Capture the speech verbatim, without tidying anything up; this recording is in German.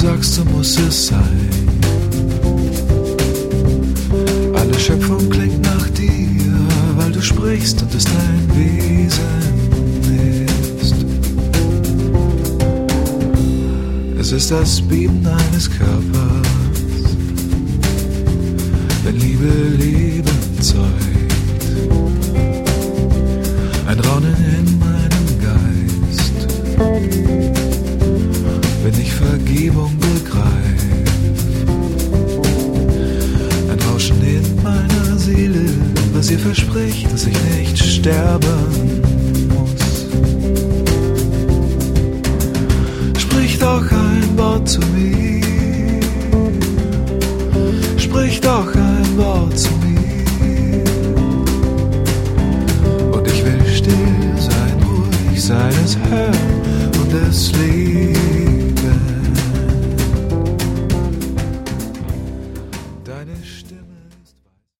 sagst, so muss es sein. Alle Schöpfung klingt nach dir, weil du sprichst und es dein Wesen ist. Es ist das Beben eines Körpers, wenn Liebe Leben zeugt. Ein Raunen in meinem Geist, wenn ich Vergebung begreif. Ein Rauschen in meiner Seele, was ihr verspricht, dass ich nicht sterben muss. Sprich doch ein Wort zu mir, sprich doch ein Wort zu mir. Und ich will still sein, ruhig sein, es hören und es leben.